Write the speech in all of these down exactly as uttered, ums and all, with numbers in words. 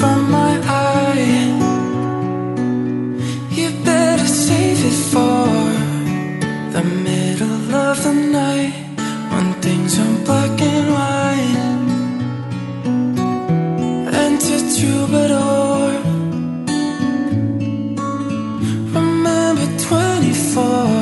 from my eye. You better save it for the middle of the night, when things are black and white. Enter troubadour, remember twenty-four.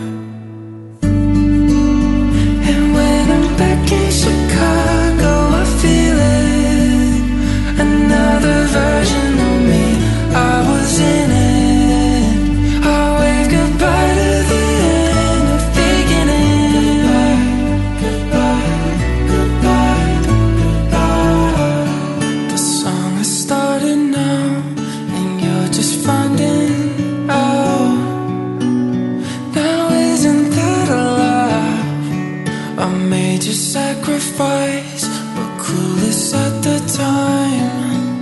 And when I'm back in Chicago, I feel it, another version of me. I was in it. I wave goodbye to the end of beginning. Goodbye, goodbye, goodbye. The song has started now, and you're just finding out. Now isn't that a lie? I made you sacrifice, but clueless at the time.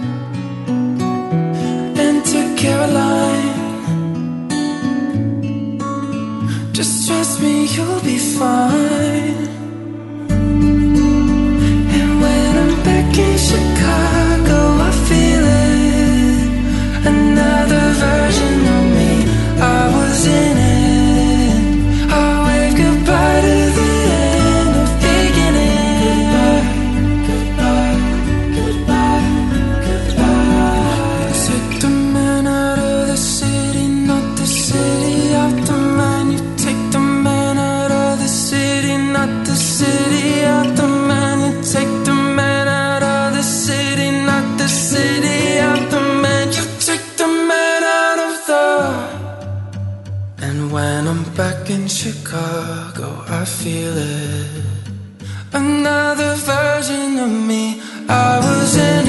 Enter Caroline. Just trust me, you'll be fine. And when I'm back in Chicago, I feel it, another version of me. I was in it. I wave goodbye to the end of beginning. Goodbye, goodbye, goodbye. Take the man out of the city, not the city out the man. You take the man out of the city, not the city out the man. You take the man out of the city, not the city out the man. You take the man out of the. And when I'm back in Chicago, I feel it, another version of me. I was in